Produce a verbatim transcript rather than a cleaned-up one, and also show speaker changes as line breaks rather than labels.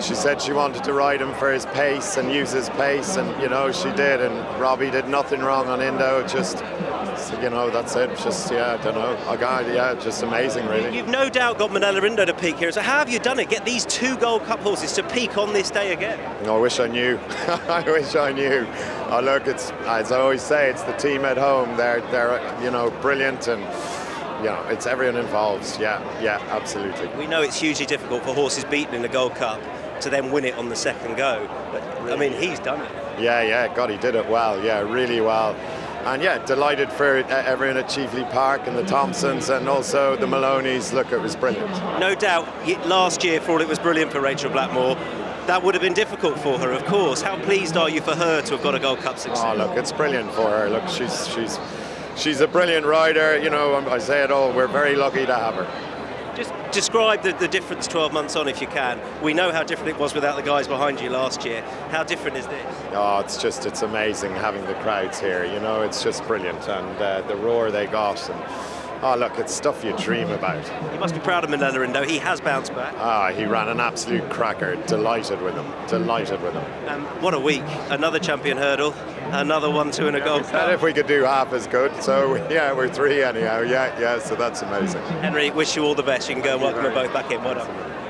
she said she wanted to ride him for his pace and use his pace, and you know she did. And Robbie did nothing wrong on Indo. Just, you know, that's it. Just yeah, I don't know. I got yeah, just amazing, really.
You've no doubt got Minella Indo to peak here. So how have you done it? Get these two Gold Cup horses to peak on this day again?
I wish I knew. I wish I knew. Oh, look, it's as I always say, it's the team at home. They're they're you know brilliant, and you know it's everyone involved. Yeah, yeah, absolutely.
We know it's hugely difficult for horses beaten in the Gold Cup to then win it on the second go. But I mean, he's done it.
Yeah, yeah, God, he did it well. Yeah, really well. And yeah, delighted for everyone at Chieveley Park and the Thompsons and also the Maloneys. Look, it was brilliant.
No doubt, last year, for all it was brilliant for Rachel Blackmore, that would have been difficult for her, of course. How pleased are you for her to have got a Gold Cup success?
Oh, look, it's brilliant for her. Look, she's she's she's a brilliant rider. You know, I say it all. We're very lucky to have her.
Just describe the, the difference twelve months on, if you can. We know how different it was without the guys behind you last year. How different is this?
Oh, it's just, it's amazing having the crowds here. You know, it's just brilliant. And uh, the roar they got. And oh, look, it's stuff you dream about.
You must be proud of Minella Indo. He has bounced back.
Ah, he ran an absolute cracker. Delighted with him. Delighted with him.
Um, what a week. Another champion hurdle. Another one, two and a Gold Cup.
And if we could do half as good. So, yeah, we're three anyhow. Yeah, yeah, so that's amazing.
Henry, wish you all the best. You can go and welcome them both back in. Well done.